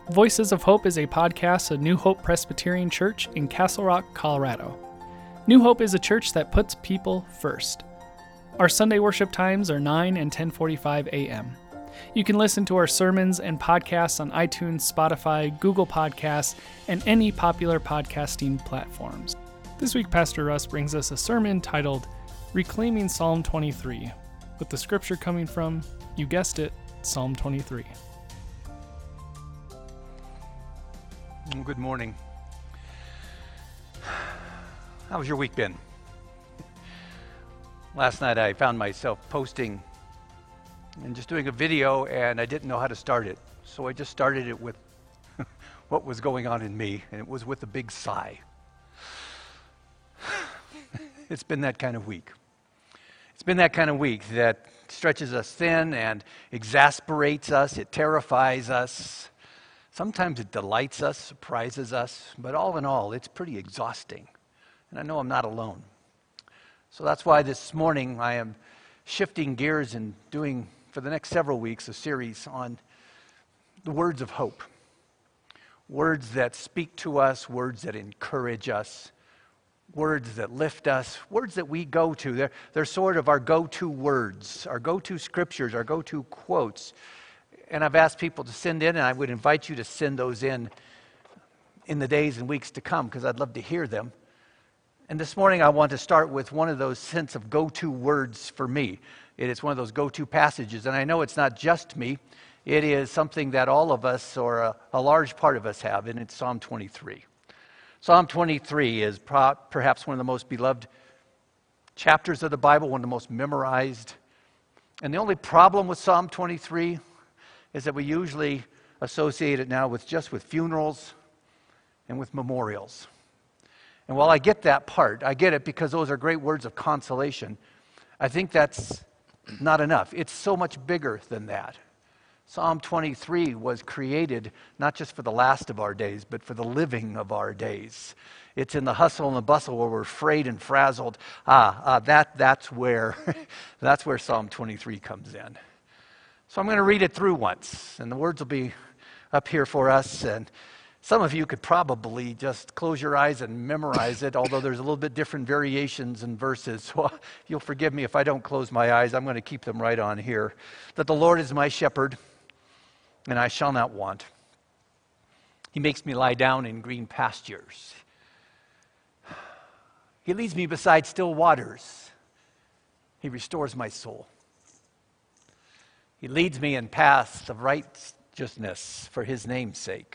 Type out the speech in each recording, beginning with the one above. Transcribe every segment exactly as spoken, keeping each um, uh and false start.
Voices of Hope is a podcast of New Hope Presbyterian Church in Castle Rock, Colorado. New Hope is a church that puts people first. Our Sunday worship times are nine and ten forty-five a.m. You can listen to our sermons and podcasts on iTunes, Spotify, Google Podcasts, and any popular podcasting platforms. This week, Pastor Russ brings us a sermon titled Reclaiming Psalm twenty-three, with the scripture coming from, you guessed it, Psalm twenty-three. Good morning. How's your week been? Last night I found myself posting and just doing a video, and I didn't know how to start it. So I just started it with what was going on in me, and it was with a big sigh. It's been that kind of week. It's been that kind of week that stretches us thin and exasperates us. It terrifies us. Sometimes it delights us, surprises us, but all in all, it's pretty exhausting. And I know I'm not alone. So that's why this morning I am shifting gears and doing, for the next several weeks, a series on the words of hope. Words that speak to us, words that encourage us, words that lift us, words that we go to. They're, they're sort of our go-to words, our go-to scriptures, our go-to quotes. And I've asked people to send in, and I would invite you to send those in in the days and weeks to come, because I'd love to hear them. And this morning I want to start with one of those sense of go-to words for me. It is one of those go-to passages, and I know it's not just me. It is something that all of us, or a, a large part of us, have, and it's Psalm twenty-three. Psalm twenty-three is pro- perhaps one of the most beloved chapters of the Bible, one of the most memorized. And the only problem with Psalm twenty-three is that we usually associate it now with just with funerals and with memorials. And while I get that part, I get it because those are great words of consolation, I think that's not enough. It's so much bigger than that. Psalm twenty-three was created not just for the last of our days, but for the living of our days. It's in the hustle and the bustle where we're frayed and frazzled. Ah, ah that that's where that's where Psalm twenty-three comes in. So I'm going to read it through once, and the words will be up here for us. And some of you could probably just close your eyes and memorize it, although there's a little bit different variations in verses. So you'll forgive me if I don't close my eyes. I'm going to keep them right on here. That the Lord is my shepherd, and I shall not want. He makes me lie down in green pastures. He leads me beside still waters. He restores my soul. He leads me in paths of righteousness for his name's sake.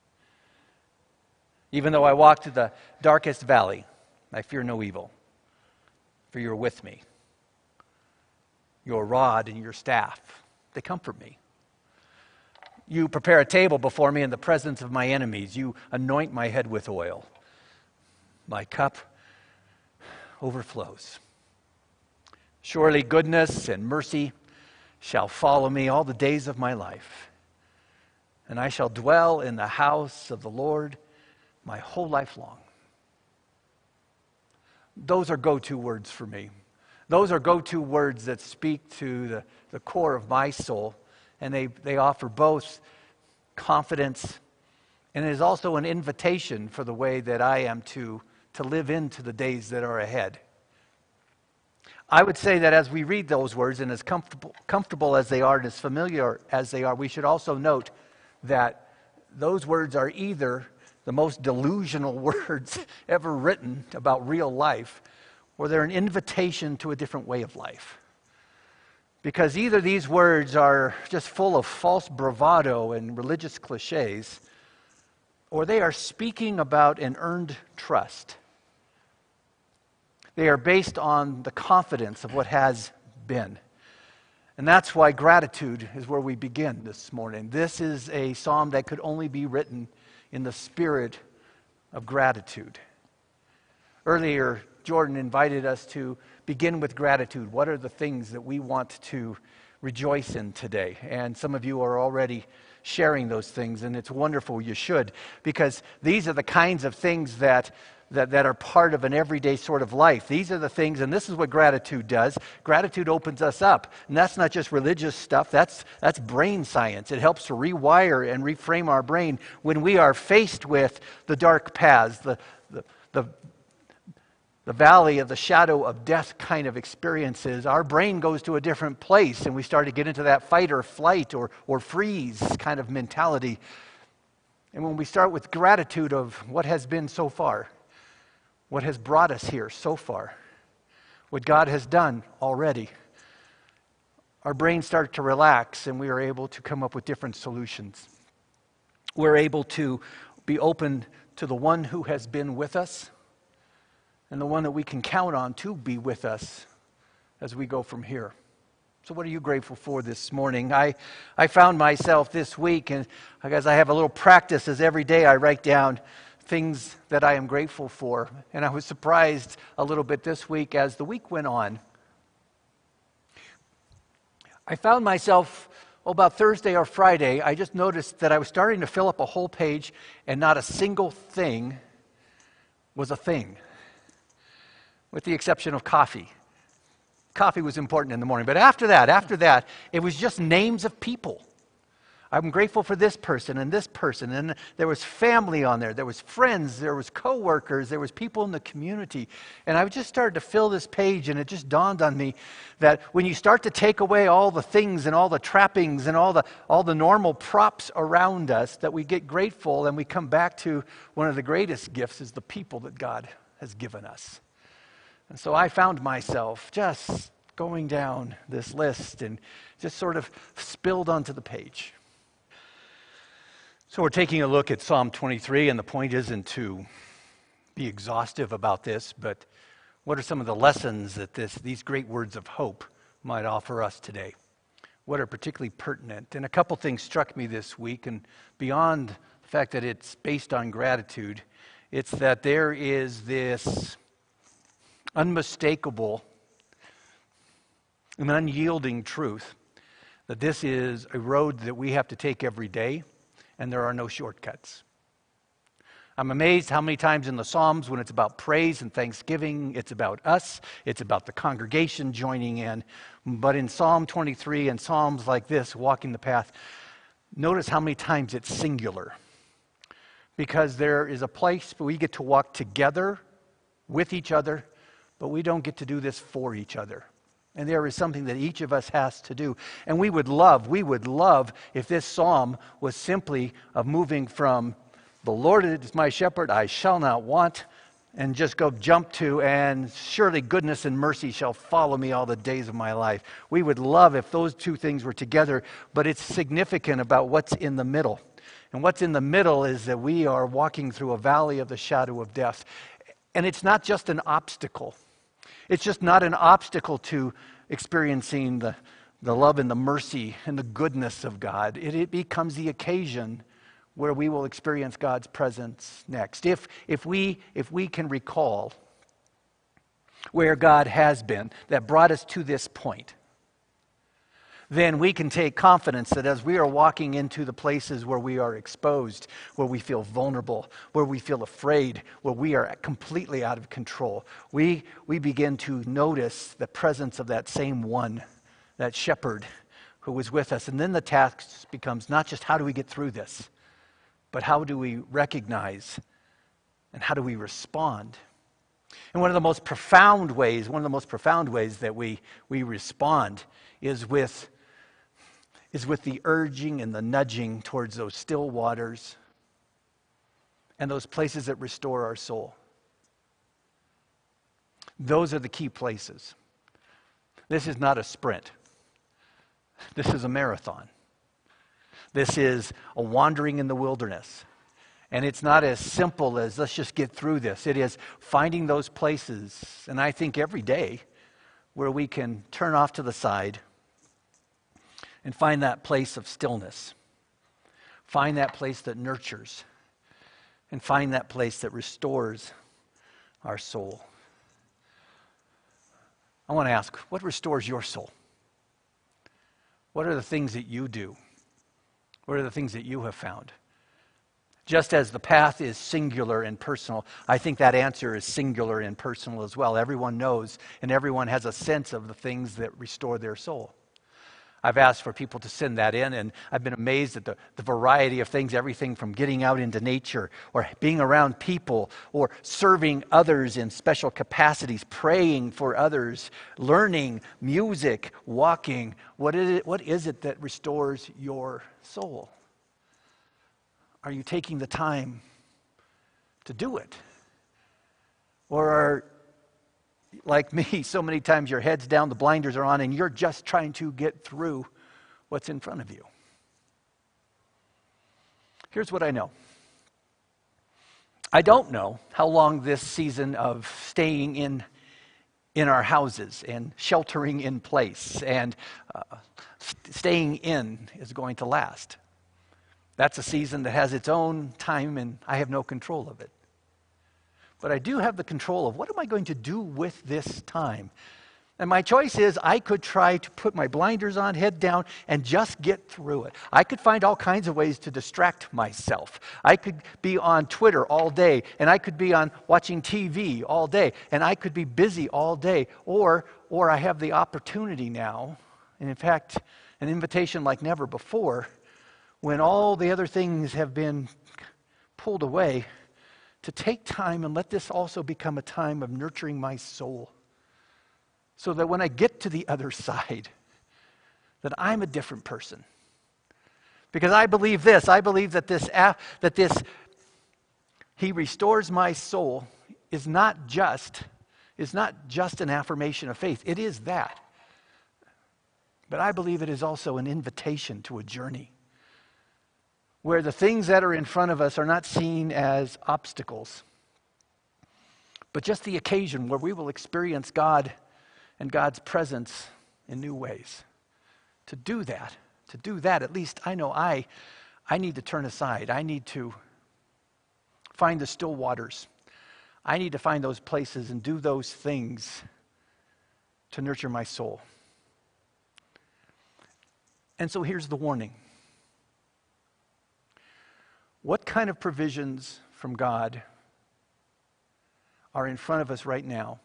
Even though I walk through the darkest valley, I fear no evil, for you're with me. Your rod and your staff, they comfort me. You prepare a table before me in the presence of my enemies. You anoint my head with oil. My cup overflows. Surely goodness and mercy shall follow me all the days of my life, and I shall dwell in the house of the Lord my whole life long. Those are go-to words for me. Those are go-to words that speak to the, the core of my soul, and they, they offer both confidence, and it is also an invitation for the way that I am to, to live into the days that are ahead. I would say that as we read those words, and as comfortable, comfortable as they are and as familiar as they are, we should also note that those words are either the most delusional words ever written about real life, or they're an invitation to a different way of life. Because either these words are just full of false bravado and religious cliches, or they are speaking about an earned trust. They are based on the confidence of what has been. And that's why gratitude is where we begin this morning. This is a psalm that could only be written in the spirit of gratitude. Earlier, Jordan invited us to begin with gratitude. What are the things that we want to rejoice in today? And some of you are already sharing those things, and it's wonderful. You should, because these are the kinds of things that that, that are part of an everyday sort of life. These are the things, and this is what gratitude does. Gratitude opens us up. And that's not just religious stuff, that's, that's brain science. It helps to rewire and reframe our brain when we are faced with the dark paths, the, the, the the valley of the shadow of death kind of experiences. Our brain goes to a different place, and we start to get into that fight or flight or, or freeze kind of mentality. And when we start with gratitude of what has been so far, what has brought us here so far, what God has done already, our brains start to relax, and we are able to come up with different solutions. We're able to be open to the one who has been with us, and the one that we can count on to be with us as we go from here. So what are you grateful for this morning? I, I found myself this week, and I guess I have a little practice as every day I write down things that I am grateful for. And I was surprised a little bit this week as the week went on. I found myself, oh, about Thursday or Friday, I just noticed that I was starting to fill up a whole page, and not a single thing was a thing, with the exception of coffee. Coffee was important in the morning. But after that, after that, it was just names of people. I'm grateful for this person and this person. And there was family on there. There was friends. There was coworkers. There was people in the community. And I just started to fill this page, and it just dawned on me that when you start to take away all the things and all the trappings and all the, all the normal props around us, that we get grateful and we come back to one of the greatest gifts is the people that God has given us. And so I found myself just going down this list and just sort of spilled onto the page. So we're taking a look at Psalm twenty-three, and the point isn't to be exhaustive about this, but what are some of the lessons that this, these great words of hope might offer us today? What are particularly pertinent? And a couple things struck me this week, and beyond the fact that it's based on gratitude, it's that there is this unmistakable and unyielding truth that this is a road that we have to take every day, and there are no shortcuts. I'm amazed how many times in the Psalms, when it's about praise and thanksgiving, it's about us, it's about the congregation joining in. But in Psalm twenty-three and Psalms like this, Walking the Path, notice how many times it's singular. Because there is a place where we get to walk together with each other, but we don't get to do this for each other. And there is something that each of us has to do. And we would love, we would love if this psalm was simply of moving from the Lord is my shepherd, I shall not want, and just go jump to, and surely goodness and mercy shall follow me all the days of my life. We would love if those two things were together, but it's significant about what's in the middle. And what's in the middle is that we are walking through a valley of the shadow of death. And it's not just an obstacle. It's just not an obstacle to experiencing the, the love and the mercy and the goodness of God. It, it becomes the occasion where we will experience God's presence next. If, if, we, if we can recall where God has been, that brought us to this point, then we can take confidence that as we are walking into the places where we are exposed, where we feel vulnerable, where we feel afraid, where we are completely out of control, we, we begin to notice the presence of that same one, that shepherd who was with us. And then the task becomes not just how do we get through this, but how do we recognize and how do we respond? And one of the most profound ways, one of the most profound ways that we, we respond is with is with the urging and the nudging towards those still waters and those places that restore our soul. Those are the key places. This is not a sprint. This is a marathon. This is a wandering in the wilderness. And it's not as simple as let's just get through this. It is finding those places, and I think every day, where we can turn off to the side and find that place of stillness. Find that place that nurtures. And find that place that restores our soul. I want to ask, what restores your soul? What are the things that you do? What are the things that you have found? Just as the path is singular and personal, I think that answer is singular and personal as well. Everyone knows and everyone has a sense of the things that restore their soul. I've asked for people to send that in, and I've been amazed at the, the variety of things, everything from getting out into nature or being around people or serving others in special capacities, praying for others, learning, music, walking. What is it, what is it that restores your soul? Are you taking the time to do it? Or are, like me, so many times your head's down, the blinders are on, and you're just trying to get through what's in front of you? Here's what I know. I don't know how long this season of staying in in our houses and sheltering in place and uh, st- staying in is going to last. That's a season that has its own time, and I have no control of it. But I do have the control of what am I going to do with this time? And my choice is I could try to put my blinders on, head down, and just get through it. I could find all kinds of ways to distract myself. I could be on Twitter all day, and I could be on watching T V all day, and I could be busy all day. Or, or I have the opportunity now, and in fact, an invitation like never before, when all the other things have been pulled away, to take time and let this also become a time of nurturing my soul, so that when I get to the other side, that I'm a different person. Because I believe this, I believe that this, that this, He restores my soul, is not just, is not just an affirmation of faith. It is that. But I believe it is also an invitation to a journey, where the things that are in front of us are not seen as obstacles, but just the occasion where we will experience God and God's presence in new ways. To do that, to do that, at least I know I, I need to turn aside. I need to find the still waters. I need to find those places and do those things to nurture my soul. And so here's the warning. What kind of provisions from God are in front of us right now,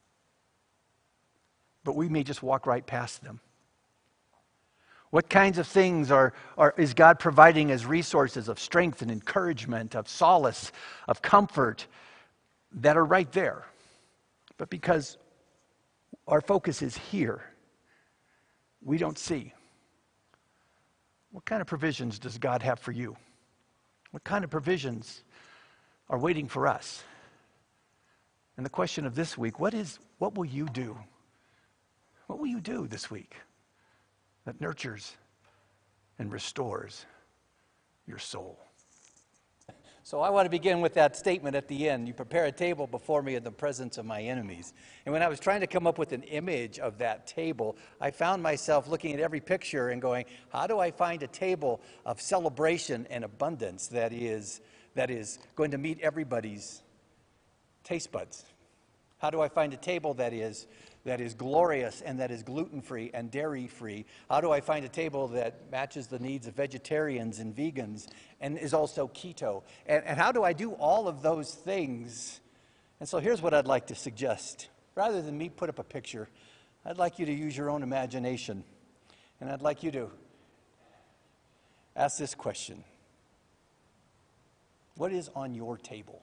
but we may just walk right past them? What kinds of things are, are is God providing as resources of strength and encouragement, of solace, of comfort, that are right there? But because our focus is here, we don't see. What kind of provisions does God have for you? What kind of provisions are waiting for us? And the question of this week, what is, what will you do? What will you do this week that nurtures and restores your soul? So I want to begin with that statement at the end. You prepare a table before me in the presence of my enemies. And when I was trying to come up with an image of that table, I found myself looking at every picture and going, how do I find a table of celebration and abundance that is, that is going to meet everybody's taste buds? How do I find a table that is that is glorious and that is gluten-free and dairy-free? How do I find a table that matches the needs of vegetarians and vegans and is also keto? And, and how do I do all of those things? And so here's what I'd like to suggest. Rather than me put up a picture, I'd like you to use your own imagination. And I'd like you to ask this question. What is on your table?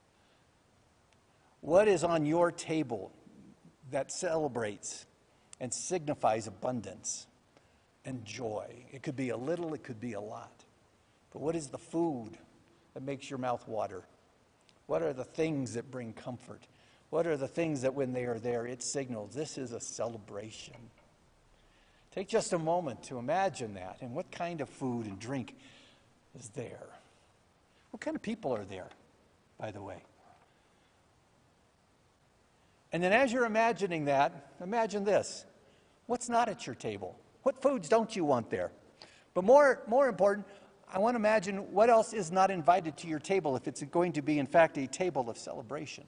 What is on your table that celebrates and signifies abundance and joy? It could be a little, it could be a lot. But what is the food that makes your mouth water? What are the things that bring comfort? What are the things that when they are there, it signals this is a celebration? Take just a moment to imagine that, and what kind of food and drink is there? What kind of people are there, by the way? And then as you're imagining that, imagine this. What's not at your table? What foods don't you want there? But more, more important, I want to imagine what else is not invited to your table if it's going to be, in fact, a table of celebration.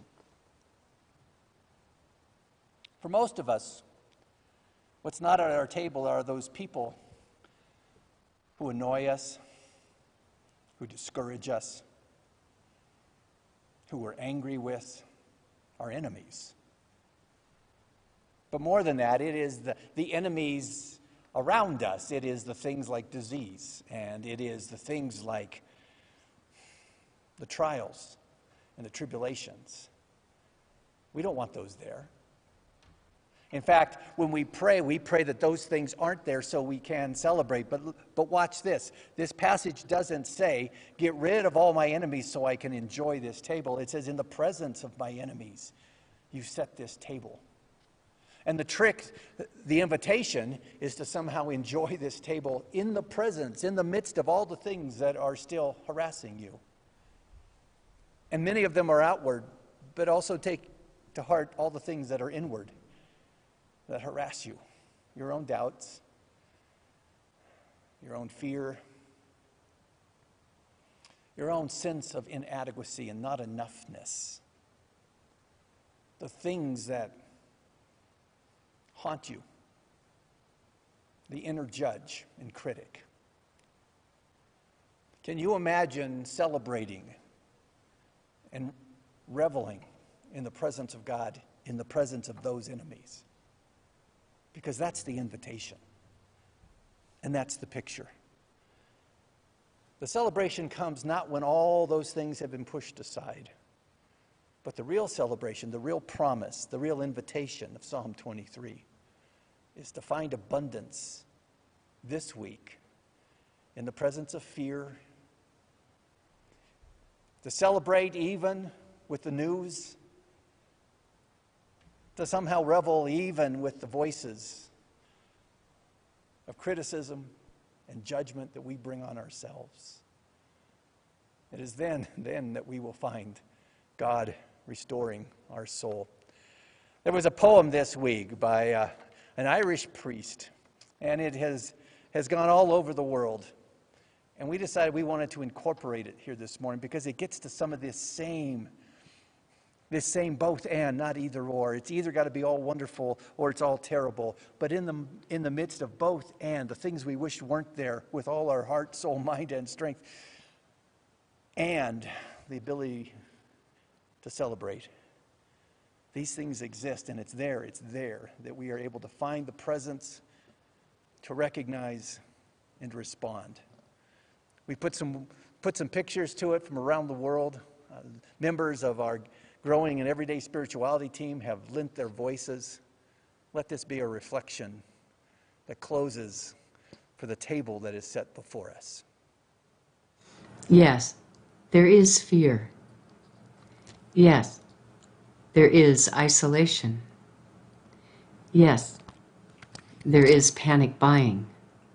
For most of us, what's not at our table are those people who annoy us, who discourage us, who we're angry with, our enemies. But more than that, it is the, the enemies around us. It is the things like disease, and it is the things like the trials and the tribulations. We don't want those there. In fact, when we pray, we pray that those things aren't there so we can celebrate. But, but watch this. This passage doesn't say, get rid of all my enemies so I can enjoy this table. It says, in the presence of my enemies, you set this table. And the trick, the invitation, is to somehow enjoy this table in the presence, in the midst of all the things that are still harassing you. And many of them are outward, but also take to heart all the things that are inward, that harass you. Your own doubts, your own fear, your own sense of inadequacy and not enoughness. The things that haunt you, the inner judge and critic. Can you imagine celebrating and reveling in the presence of God, in the presence of those enemies? Because that's the invitation, and that's the picture. The celebration comes not when all those things have been pushed aside, but the real celebration, the real promise, the real invitation of Psalm twenty-three is to find abundance this week in the presence of fear, to celebrate even with the news, to somehow revel even with the voices of criticism and judgment that we bring on ourselves. It is then, then that we will find God restoring our soul. There was a poem this week by uh, an Irish priest, and it has, has gone all over the world. And we decided we wanted to incorporate it here this morning because it gets to some of this same, this same both and, not either or. It's either got to be all wonderful or it's all terrible. But in the, in the midst of both and, the things we wish weren't there with all our heart, soul, mind, and strength, and the ability to celebrate. These things exist, and it's there, it's there that we are able to find the presence, to recognize, and to respond. We put some, put some pictures to it from around the world. Uh, members of our Growing and Everyday Spirituality team have lent their voices. Let this be a reflection that closes for the table that is set before us. Yes, there is fear. Yes, there is isolation. Yes, there is panic buying.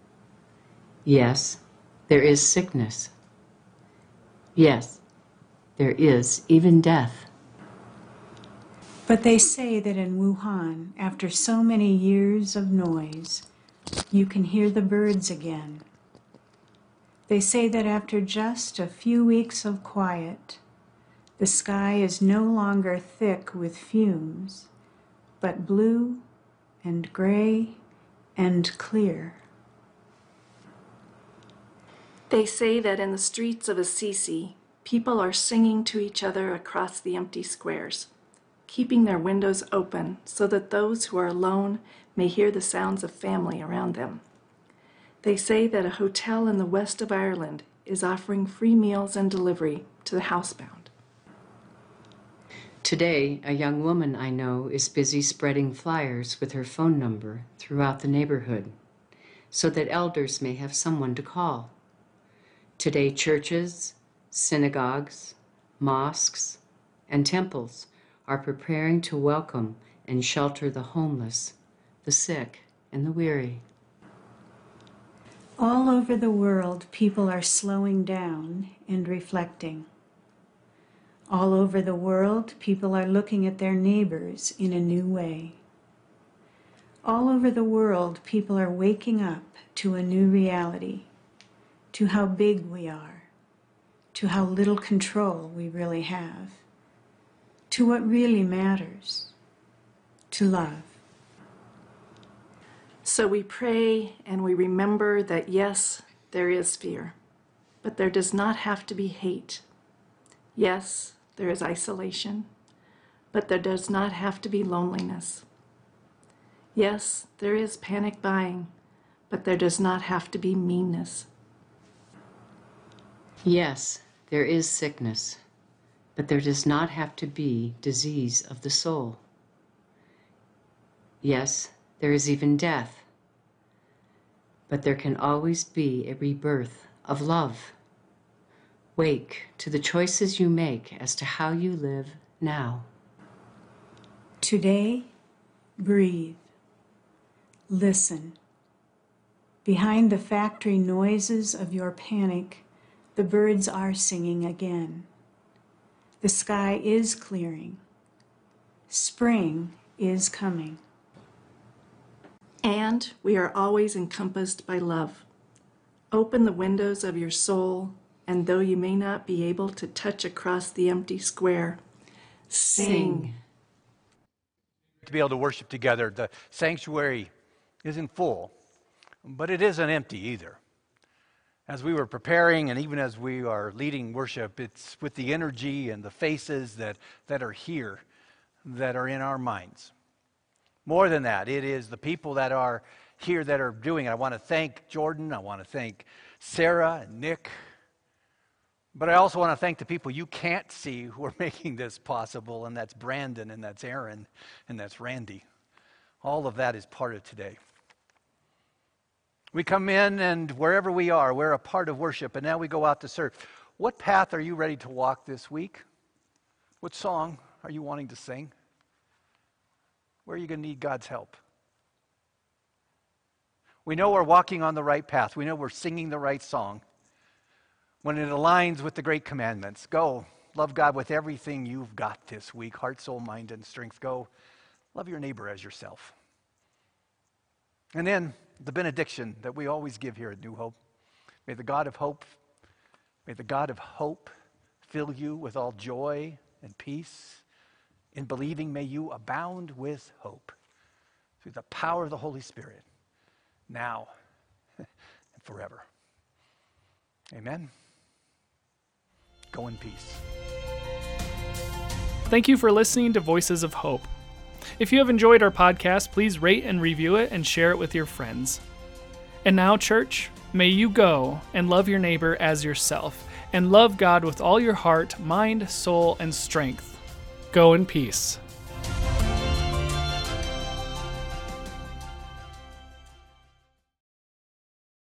Yes, there is sickness. Yes, there is even death. But they say that in Wuhan, after so many years of noise, you can hear the birds again. They say that after just a few weeks of quiet, the sky is no longer thick with fumes, but blue and gray and clear. They say that in the streets of Assisi, people are singing to each other across the empty squares, keeping their windows open so that those who are alone may hear the sounds of family around them. They say that a hotel in the west of Ireland is offering free meals and delivery to the housebound. Today, a young woman I know is busy spreading flyers with her phone number throughout the neighborhood so that elders may have someone to call. Today, churches, synagogues, mosques, and temples are preparing to welcome and shelter the homeless, the sick, and the weary. All over the world, people are slowing down and reflecting. All over the world, people are looking at their neighbors in a new way. All over the world, people are waking up to a new reality, to how big we are, to how little control we really have, to what really matters, to love. So we pray and we remember that yes, there is fear, but there does not have to be hate. Yes, there is isolation, but there does not have to be loneliness. Yes, there is panic buying, but there does not have to be meanness. Yes, there is sickness, but there does not have to be disease of the soul. Yes, there is even death, but there can always be a rebirth of love. Wake to the choices you make as to how you live now. Today, breathe. Listen. Behind the factory noises of your panic, the birds are singing again. The sky is clearing. Spring is coming. And we are always encompassed by love. Open the windows of your soul, and though you may not be able to touch across the empty square, sing. To be able to worship together, the sanctuary isn't full, but it isn't empty either. As we were preparing and even as we are leading worship, it's with the energy and the faces that, that are here, that are in our minds. More than that, it is the people that are here that are doing it. I want to thank Jordan, I want to thank Sarah and Nick, but I also want to thank the people you can't see who are making this possible, and that's Brandon, and that's Aaron, and that's Randy. All of that is part of today. We come in, and wherever we are, we're a part of worship, and now we go out to serve. What path are you ready to walk this week? What song are you wanting to sing? Where are you going to need God's help? We know we're walking on the right path. We know we're singing the right song when it aligns with the great commandments. Go, love God with everything you've got this week, heart, soul, mind, and strength. Go, love your neighbor as yourself. And then the benediction that we always give here at New Hope. May the God of hope, may the God of hope fill you with all joy and peace. In believing, may you abound with hope through the power of the Holy Spirit, now and forever. Amen. Go in peace. Thank you for listening to Voices of Hope. If you have enjoyed our podcast, please rate and review it and share it with your friends. And now, church, may you go and love your neighbor as yourself, and love God with all your heart, mind, soul, and strength. Go in peace.